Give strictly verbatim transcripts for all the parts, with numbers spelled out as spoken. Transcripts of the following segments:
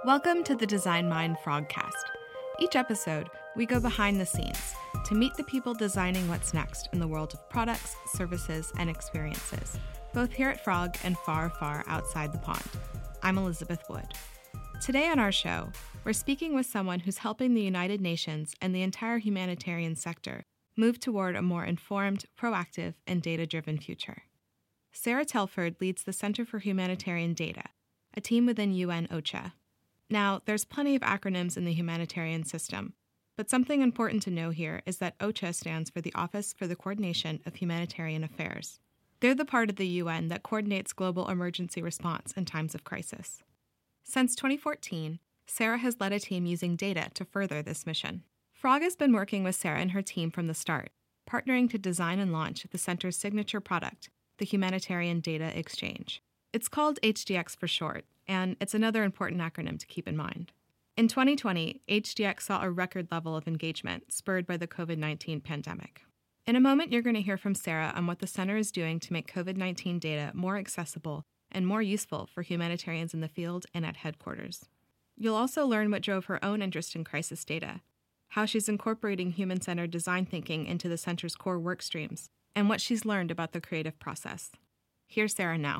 Welcome to the Design Mind Frogcast. Each episode, we go behind the scenes to meet the people designing what's next in the world of products, services, and experiences, both here at Frog and far, far outside the pond. I'm Elizabeth Wood. Today on our show, we're speaking with someone who's helping the United Nations and the entire humanitarian sector move toward a more informed, proactive, and data-driven future. Sarah Telford leads the Center for Humanitarian Data, a team within U N OCHA. Now, there's plenty of acronyms in the humanitarian system, but something important to know here is that OCHA stands for the Office for the Coordination of Humanitarian Affairs. They're the part of the U N that coordinates global emergency response in times of crisis. Since twenty fourteen, Sarah has led a team using data to further this mission. Frog has been working with Sarah and her team from the start, partnering to design and launch the center's signature product, the Humanitarian Data Exchange. It's called H D X for short, and it's another important acronym to keep in mind. In twenty twenty, H D X saw a record level of engagement spurred by the covid nineteen pandemic. In a moment, you're going to hear from Sarah on what the center is doing to make covid nineteen data more accessible and more useful for humanitarians in the field and at headquarters. You'll also learn what drove her own interest in crisis data, how she's incorporating human-centered design thinking into the center's core work streams, and what she's learned about the creative process. Here's Sarah now.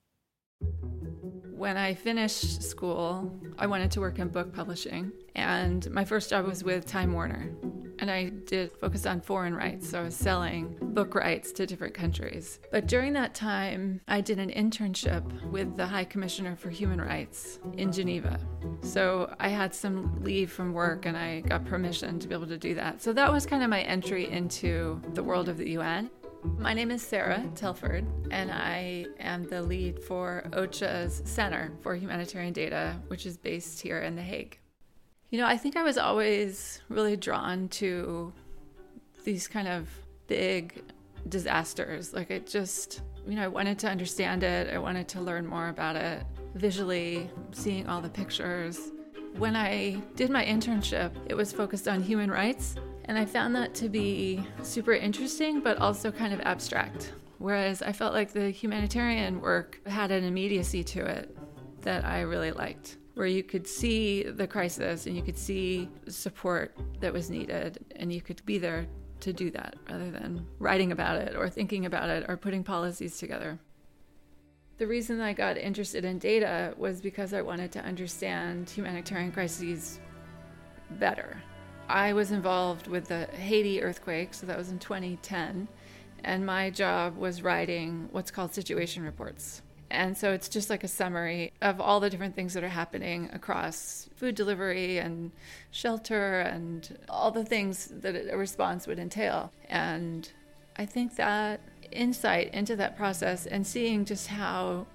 When I finished school, I wanted to work in book publishing, and my first job was with Time Warner. And I did focus on foreign rights, so I was selling book rights to different countries. But during that time, I did an internship with the High Commissioner for Human Rights in Geneva. So I had some leave from work, and I got permission to be able to do that. So that was kind of my entry into the world of the U N. My name is Sarah Telford, and I am the lead for OCHA's Center for Humanitarian Data, which is based here in The Hague. You know, I think I was always really drawn to these kind of big disasters. Like, it just, you know, I wanted to understand it. I wanted to learn more about it visually, seeing all the pictures. When I did my internship, it was focused on human rights. And I found that to be super interesting, but also kind of abstract. Whereas I felt like the humanitarian work had an immediacy to it that I really liked, where you could see the crisis and you could see support that was needed, and you could be there to do that rather than writing about it or thinking about it or putting policies together. The reason I got interested in data was because I wanted to understand humanitarian crises better. I was involved with the Haiti earthquake, so that was in twenty ten, and my job was writing what's called situation reports. And so it's just like a summary of all the different things that are happening across food delivery and shelter and all the things that a response would entail. And I think that insight into that process and seeing just how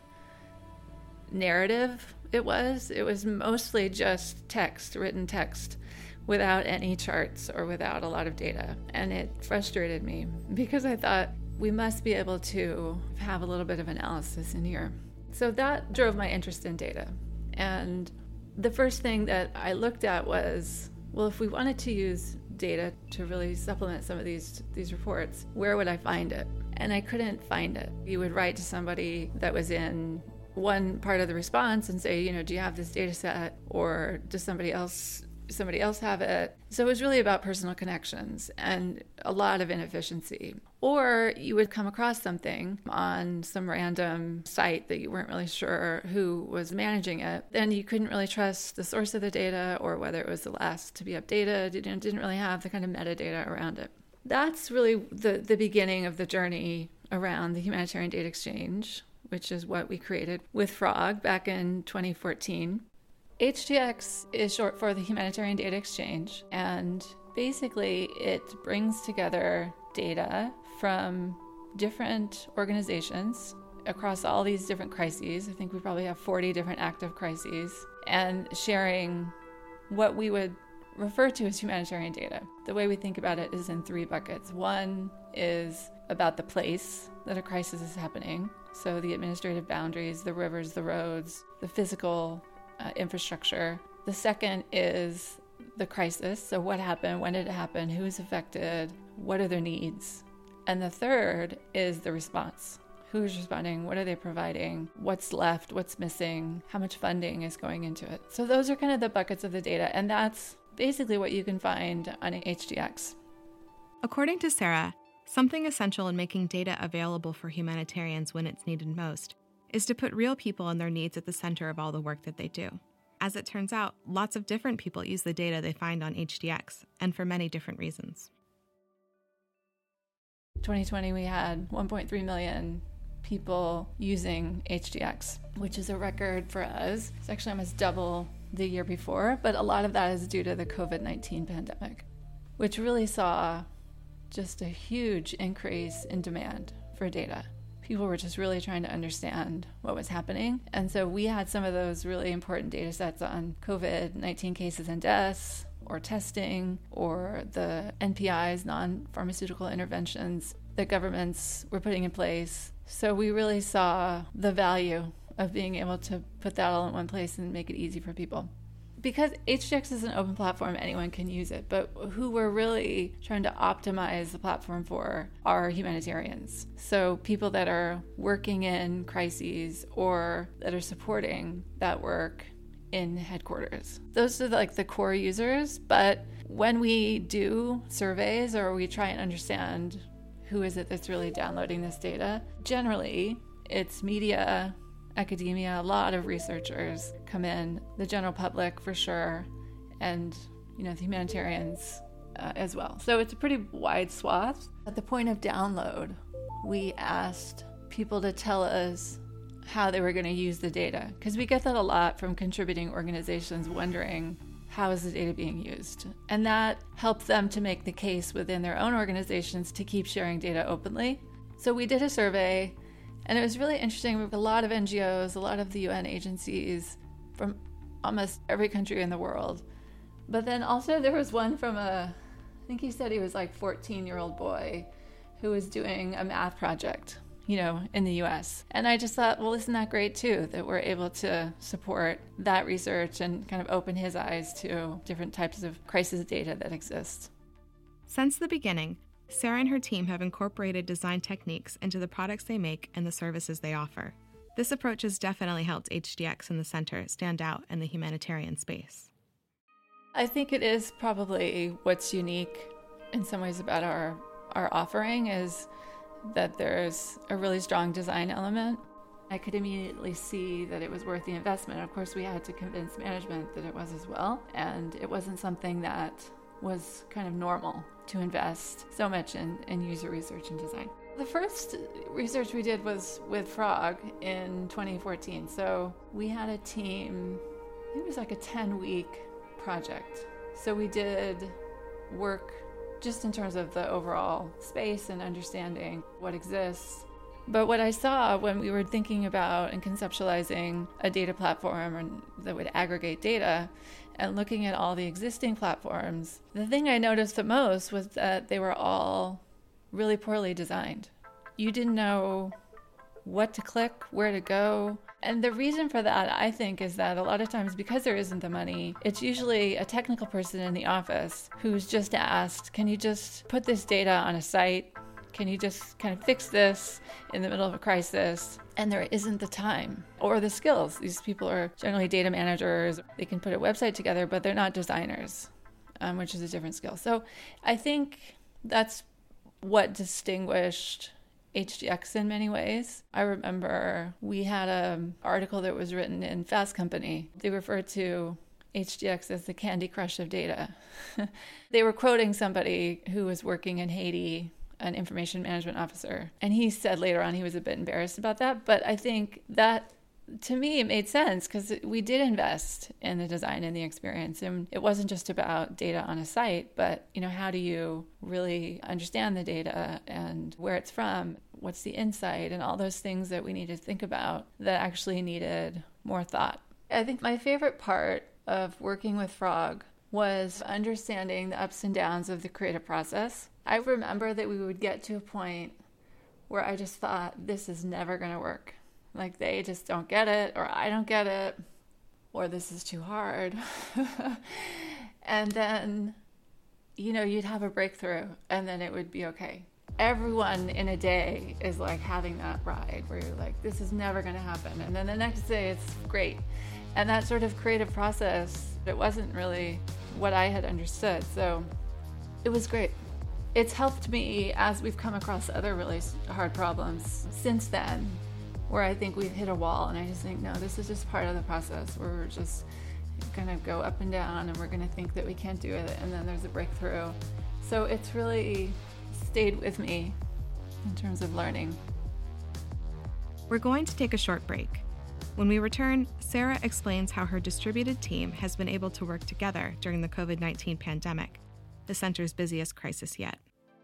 narrative it was, it was mostly just text, written text, without any charts or without a lot of data. And it frustrated me because I thought we must be able to have a little bit of analysis in here. So that drove my interest in data. And the first thing that I looked at was, well, if we wanted to use data to really supplement some of these these reports, where would I find it? And I couldn't find it. You would write to somebody that was in one part of the response and say, you know, do you have this data set, or does somebody else somebody else have it? So it was really about personal connections and a lot of inefficiency. Or you would come across something on some random site that you weren't really sure who was managing it. Then you couldn't really trust the source of the data or whether it was the last to be updated. It didn't really have the kind of metadata around it. That's really the, the beginning of the journey around the Humanitarian Data Exchange, which is what we created with Frog back in twenty fourteen. H D X is short for the Humanitarian Data Exchange, and basically it brings together data from different organizations across all these different crises. I think we probably have forty different active crises, and sharing what we would refer to as humanitarian data. The way we think about it is in three buckets. One is about the place that a crisis is happening, so the administrative boundaries, the rivers, the roads, the physical Uh, infrastructure. The second is the crisis. So what happened? When did it happen? Who is affected? What are their needs? And the third is the response. Who's responding? What are they providing? What's left? What's missing? How much funding is going into it? So those are kind of the buckets of the data, and that's basically what you can find on H D X. According to Sarah, something essential in making data available for humanitarians when it's needed most is to put real people and their needs at the center of all the work that they do. As it turns out, lots of different people use the data they find on H D X, and for many different reasons. twenty twenty, we had one point three million people using H D X, which is a record for us. It's actually almost double the year before, but a lot of that is due to the covid nineteen pandemic, which really saw just a huge increase in demand for data. People were just really trying to understand what was happening. And so we had some of those really important data sets on covid nineteen cases and deaths, or testing, or the N P Is, non-pharmaceutical interventions that governments were putting in place. So we really saw the value of being able to put that all in one place and make it easy for people. Because H D X is an open platform, anyone can use it, but who we're really trying to optimize the platform for are humanitarians. So people that are working in crises or that are supporting that work in headquarters. Those are like the core users, but when we do surveys or we try and understand who is it that's really downloading this data, generally it's media, academia, a lot of researchers come in, the general public for sure, and you know the humanitarians uh, as well. So it's a pretty wide swath. At the point of download, we asked people to tell us how they were going to use the data, because we get that a lot from contributing organizations wondering how is the data being used, and that helped them to make the case within their own organizations to keep sharing data openly. So we did a survey, and it was really interesting. A lot of N G Os, a lot of the U N agencies from almost every country in the world, but then also there was one from a, I think he said he was like fourteen year old boy who was doing a math project, you know, in the U S. And I just thought, well, isn't that great too, that we're able to support that research and kind of open his eyes to different types of crisis data that exist. Since the beginning, Sarah and her team have incorporated design techniques into the products they make and the services they offer. This approach has definitely helped H D X and the Center stand out in the humanitarian space. I think it is probably what's unique in some ways about our, our offering is that there's a really strong design element. I could immediately see that it was worth the investment. Of course, we had to convince management that it was as well, and it wasn't something that was kind of normal to invest so much in, in user research and design. The first research we did was with Frog in twenty fourteen. So we had a team, I think it was like a ten-week project. So we did work just in terms of the overall space and understanding what exists. But what I saw when we were thinking about and conceptualizing a data platform that would aggregate data and looking at all the existing platforms, the thing I noticed the most was that they were all really poorly designed. You didn't know what to click, where to go. And the reason for that, I think, is that a lot of times because there isn't the money, it's usually a technical person in the office who's just asked, can you just put this data on a site? Can you just kind of fix this in the middle of a crisis? And there isn't the time or the skills. These people are generally data managers. They can put a website together, but they're not designers, um, which is a different skill. So I think that's what distinguished H D X in many ways. I remember we had an article that was written in Fast Company. They referred to H D X as the Candy Crush of data. They were quoting somebody who was working in Haiti, an information management officer. And he said later on he was a bit embarrassed about that. But I think that, to me, it made sense because we did invest in the design and the experience. And it wasn't just about data on a site, but, you know, how do you really understand the data and where it's from? What's the insight? And all those things that we need to think about that actually needed more thought. I think my favorite part of working with Frog was understanding the ups and downs of the creative process. I remember that we would get to a point where I just thought, this is never going to work. Like, they just don't get it, or I don't get it, or this is too hard. And then, you know, you'd have a breakthrough, and then it would be okay. everyone in a day is like having that ride where you're like, this is never going to happen. And then the next day it's great. And that sort of creative process, it wasn't really what I had understood. So it was great. It's helped me as we've come across other really hard problems since then, where I think we've hit a wall. And I just think, no, this is just part of the process where we're just going to go up and down and we're going to think that we can't do it. And then there's a breakthrough. So it's really stayed with me in terms of learning. We're going to take a short break. When we return, Sarah explains how her distributed team has been able to work together during the covid nineteen pandemic, the center's busiest crisis yet.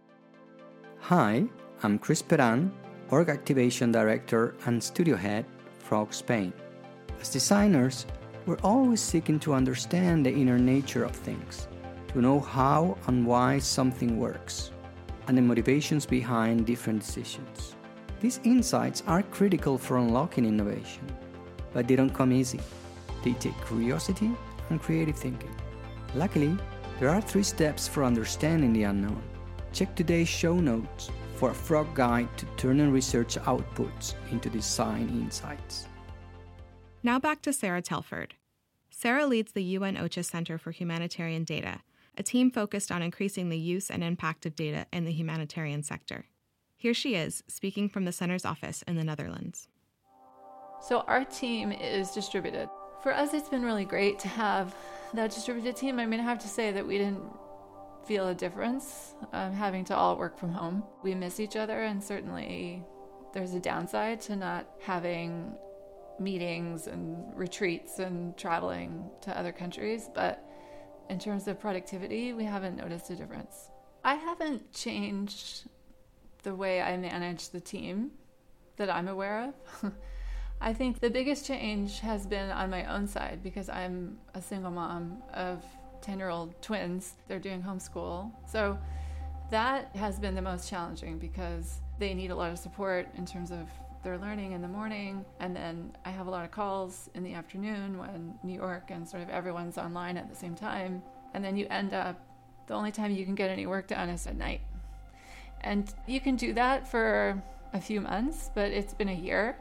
Hi, I'm Chris Peran, Org Activation Director and Studio Head, Frog Spain. As designers, we're always seeking to understand the inner nature of things, to know how and why something works, and the motivations behind different decisions. These insights are critical for unlocking innovation, but they don't come easy. They take curiosity and creative thinking. Luckily, there are three steps for understanding the unknown. Check today's show notes for a Frog guide to turning research outputs into design insights. Now back to Sarah Telford. Sarah leads the U N OCHA Center for Humanitarian Data, a team focused on increasing the use and impact of data in the humanitarian sector. Here she is, speaking from the center's office in the Netherlands. So our team is distributed. For us, it's been really great to have that distributed team. I mean, I have to say that we didn't feel a difference um, having to all work from home. We miss each other, and certainly there's a downside to not having meetings and retreats and traveling to other countries, but in terms of productivity, we haven't noticed a difference. I haven't changed the way I manage the team that I'm aware of. I think the biggest change has been on my own side because I'm a single mom of ten-year-old twins. They're doing homeschool. So that has been the most challenging because they need a lot of support in terms of their learning in the morning, and then I have a lot of calls in the afternoon when New York and sort of everyone's online at the same time, and then you end up, the only time you can get any work done is at night. And you can do that for a few months, but it's been a year.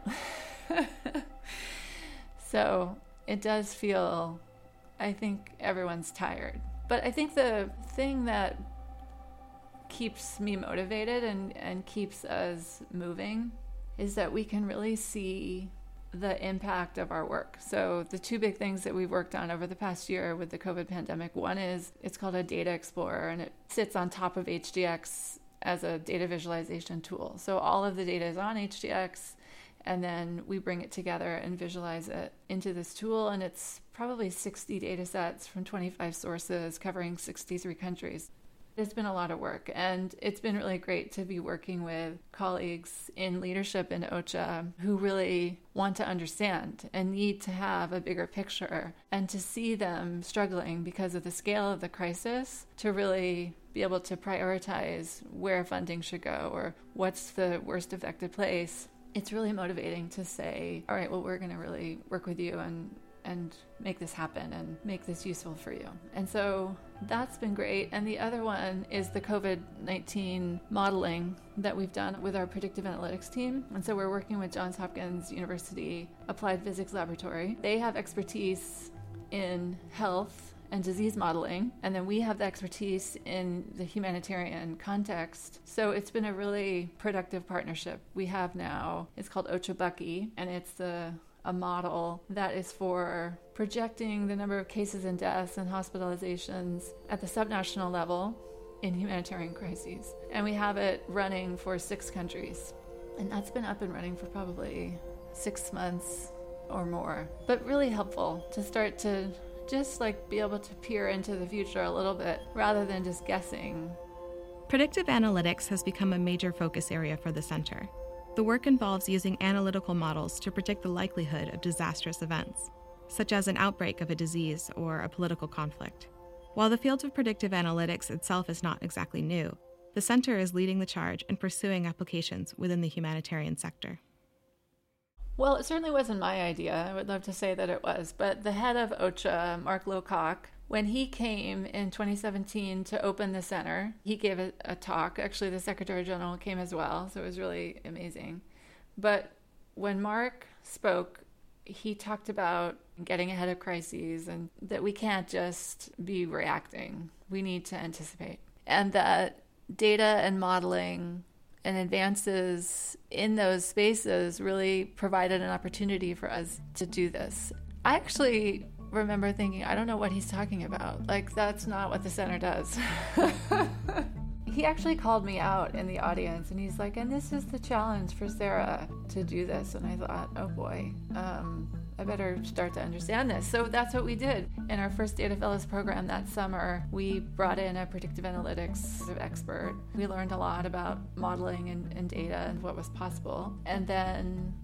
So it does feel, I think everyone's tired. But I think the thing that keeps me motivated and, and keeps us moving is that we can really see the impact of our work. So the two big things that we've worked on over the past year with the COVID pandemic, one is it's called a Data Explorer, and it sits on top of H D X as a data visualization tool. So all of the data is on H D X, and then we bring it together and visualize it into this tool, and it's probably sixty data sets from twenty-five sources covering sixty-three countries. It's been a lot of work, and it's been really great to be working with colleagues in leadership in OCHA who really want to understand and need to have a bigger picture, and to see them struggling because of the scale of the crisis to really be able to prioritize where funding should go or what's the worst affected place. It's really motivating to say, all right, well, we're going to really work with you and and make this happen and make this useful for you. And so that's been great. And the other one is the COVID nineteen modeling that we've done with our predictive analytics team. And so we're working with Johns Hopkins University Applied Physics Laboratory. They have expertise in health and disease modeling, and then we have the expertise in the humanitarian context. So it's been a really productive partnership we have now. It's called OCHA Bucky, and it's the a model that is for projecting the number of cases and deaths and hospitalizations at the subnational level in humanitarian crises. And we have it running for six countries. And that's been up and running for probably six months or more. But really helpful to start to just like be able to peer into the future a little bit rather than just guessing. Predictive analytics has become a major focus area for the center. The work involves using analytical models to predict the likelihood of disastrous events, such as an outbreak of a disease or a political conflict. While the field of predictive analytics itself is not exactly new, the center is leading the charge in pursuing applications within the humanitarian sector. Well, it certainly wasn't my idea. I would love to say that it was, but the head of OCHA, Mark Lowcock, When he came in twenty seventeen to open the center, he gave a, a talk. Actually, the Secretary General came as well, so it was really amazing. But when Mark spoke, he talked about getting ahead of crises and that we can't just be reacting. We need to anticipate. And that data and modeling and advances in those spaces really provided an opportunity for us to do this. I actually remember thinking, I don't know what he's talking about. Like, that's not what the center does. He actually called me out in the audience, and he's like, and this is the challenge for Sarah to do this. And I thought, oh boy, um, I better start to understand this. So that's what we did. In our first Data Fellows program that summer, we brought in a predictive analytics expert. We learned a lot about modeling and, and data and what was possible. And then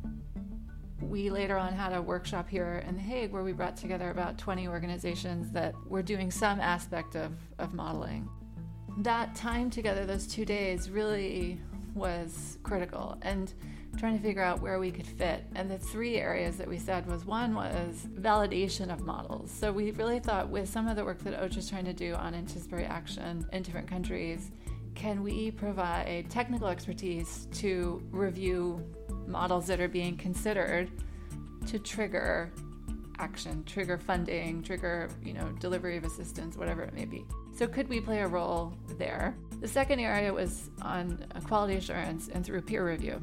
we later on had a workshop here in The Hague where we brought together about twenty organizations that were doing some aspect of, of modeling. That time together, those two days, really was critical, and trying to figure out where we could fit. And the three areas that we said was, one was validation of models. So we really thought, with some of the work that O C H A is trying to do on anticipatory action in different countries, can we provide technical expertise to review models that are being considered to trigger action, trigger funding, trigger, you know, delivery of assistance, whatever it may be. So could we play a role there? The second area was on quality assurance and through peer review.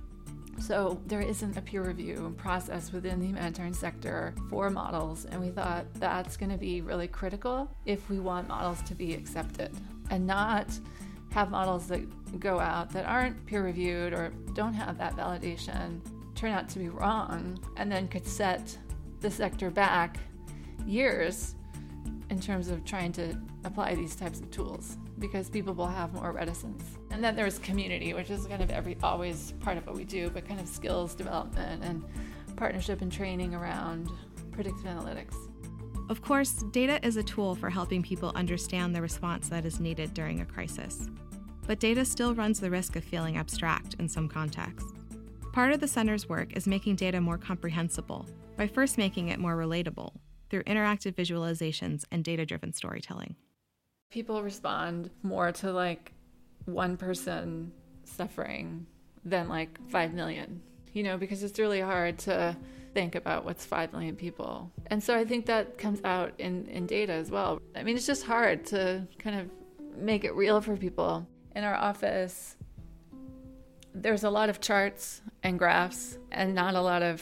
So there isn't a peer review process within the humanitarian sector for models, and we thought that's going to be really critical if we want models to be accepted and not have models that go out that aren't peer reviewed or don't have that validation turn out to be wrong and then could set the sector back years in terms of trying to apply these types of tools, because people will have more reticence. And then there's community, which is kind of every always part of what we do, but kind of skills development and partnership and training around predictive analytics. Of course, data is a tool for helping people understand the response that is needed during a crisis. But data still runs the risk of feeling abstract in some contexts. Part of the center's work is making data more comprehensible by first making it more relatable through interactive visualizations and data-driven storytelling. People respond more to like one person suffering than like five million, you know, because it's really hard to think about what's five million people. And so I think that comes out in, in data as well. I mean, it's just hard to kind of make it real for people. In our office, there's a lot of charts and graphs and not a lot of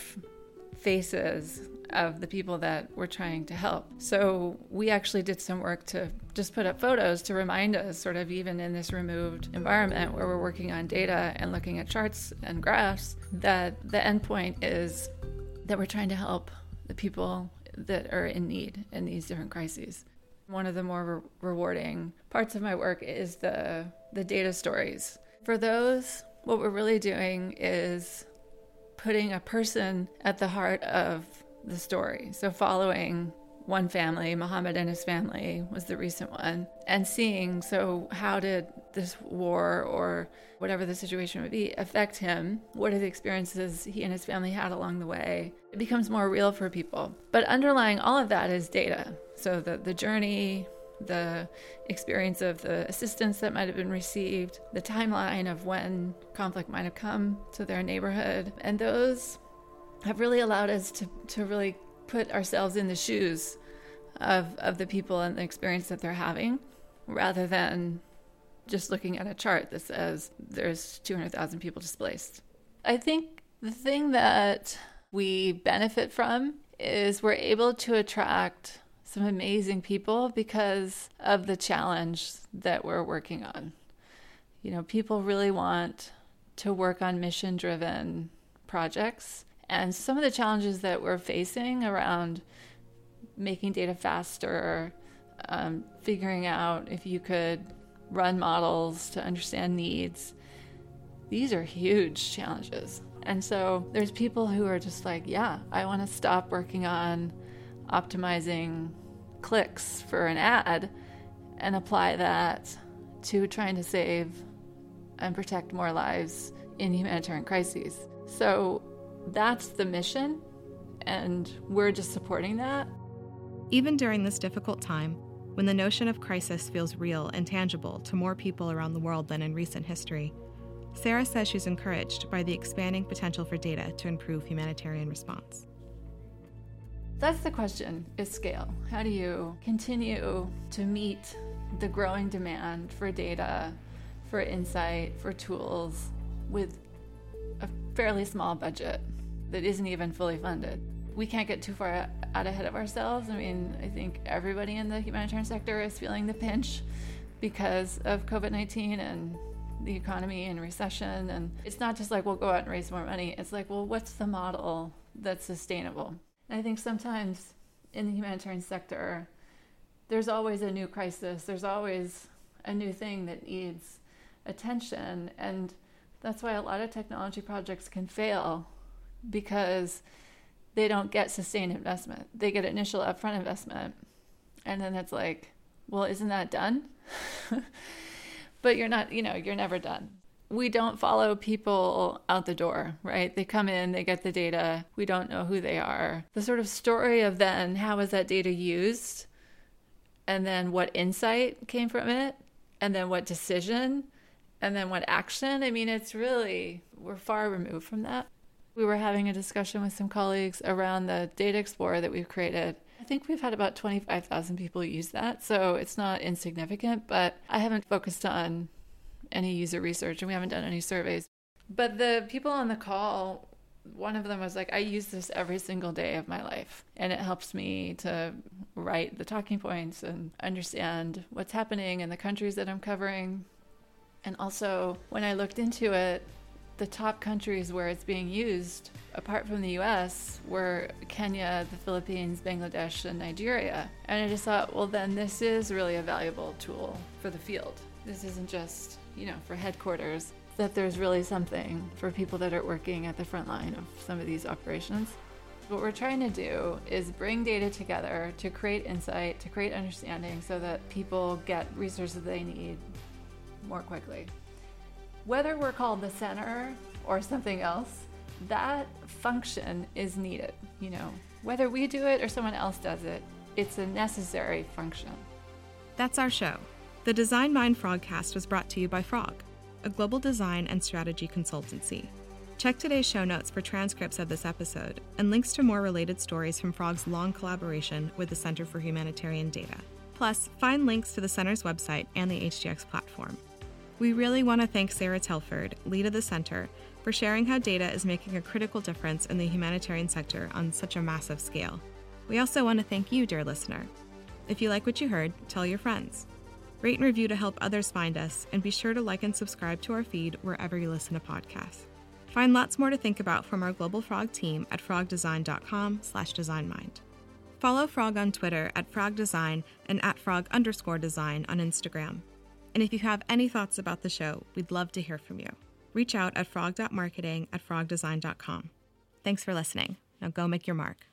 faces of the people that we're trying to help. So we actually did some work to just put up photos to remind us, sort of even in this removed environment where we're working on data and looking at charts and graphs, that the endpoint is that we're trying to help the people that are in need in these different crises. One of the more re- rewarding parts of my work is the, the data stories. For those, what we're really doing is putting a person at the heart of the story. So following one family, Muhammad and his family was the recent one, and seeing, so how did this war or whatever the situation would be affect him? What are the experiences he and his family had along the way? It becomes more real for people. But underlying all of that is data. So the, the journey, the experience of the assistance that might have been received, the timeline of when conflict might have come to their neighborhood. And those have really allowed us to, to really put ourselves in the shoes of, of the people and the experience that they're having, rather than just looking at a chart that says there's two hundred thousand people displaced. I think the thing that we benefit from is we're able to attract some amazing people because of the challenge that we're working on. You know, people really want to work on mission-driven projects. And some of the challenges that we're facing around making data faster, um, figuring out if you could run models to understand needs, these are huge challenges. And so there's people who are just like, yeah, I want to stop working on optimizing clicks for an ad and apply that to trying to save and protect more lives in humanitarian crises. So that's the mission, and we're just supporting that. Even during this difficult time, when the notion of crisis feels real and tangible to more people around the world than in recent history, Sarah says she's encouraged by the expanding potential for data to improve humanitarian response. That's the question, is scale. How do you continue to meet the growing demand for data, for insight, for tools with a fairly small budget that isn't even fully funded? We can't get too far out ahead of ourselves. I mean, I think everybody in the humanitarian sector is feeling the pinch because of covid nineteen and the economy and recession. And it's not just like, we'll go out and raise more money. It's like, well, what's the model that's sustainable? And I think sometimes in the humanitarian sector, there's always a new crisis. There's always a new thing that needs attention. And that's why a lot of technology projects can fail, because they don't get sustained investment. They get initial upfront investment. And then it's like, well, isn't that done? But you're not, you know, you're never done. We don't follow people out the door, right? They come in, they get the data. We don't know who they are. The sort of story of then, how was that data used? And then what insight came from it? And then what decision? And then what action? I mean, it's really, we're far removed from that. We were having a discussion with some colleagues around the Data Explorer that we've created. I think we've had about twenty-five thousand people use that, so it's not insignificant, but I haven't focused on any user research and we haven't done any surveys. But the people on the call, one of them was like, I use this every single day of my life, and it helps me to write the talking points and understand what's happening in the countries that I'm covering. And also, when I looked into it, the top countries where it's being used, apart from the U S, were Kenya, the Philippines, Bangladesh, and Nigeria. And I just thought, well, then this is really a valuable tool for the field. This isn't just, you know, for headquarters, that there's really something for people that are working at the front line of some of these operations. What we're trying to do is bring data together to create insight, to create understanding, so that people get resources they need more quickly. Whether we're called the center or something else, that function is needed. You know, whether we do it or someone else does it, it's a necessary function. That's our show. The Design Mind Frogcast was brought to you by Frog, a global design and strategy consultancy. Check today's show notes for transcripts of this episode and links to more related stories from Frog's long collaboration with the Center for Humanitarian Data. Plus, find links to the center's website and the H D X platform. We really want to thank Sarah Telford, lead of the center, for sharing how data is making a critical difference in the humanitarian sector on such a massive scale. We also want to thank you, dear listener. If you like what you heard, tell your friends. Rate and review to help others find us, and be sure to like and subscribe to our feed wherever you listen to podcasts. Find lots more to think about from our Global Frog team at frogdesign.com slash designmind. Follow Frog on Twitter at frogdesign and at frog underscore design on Instagram. And if you have any thoughts about the show, we'd love to hear from you. Reach out at frog dot marketing at frog design dot com. Thanks for listening. Now go make your mark.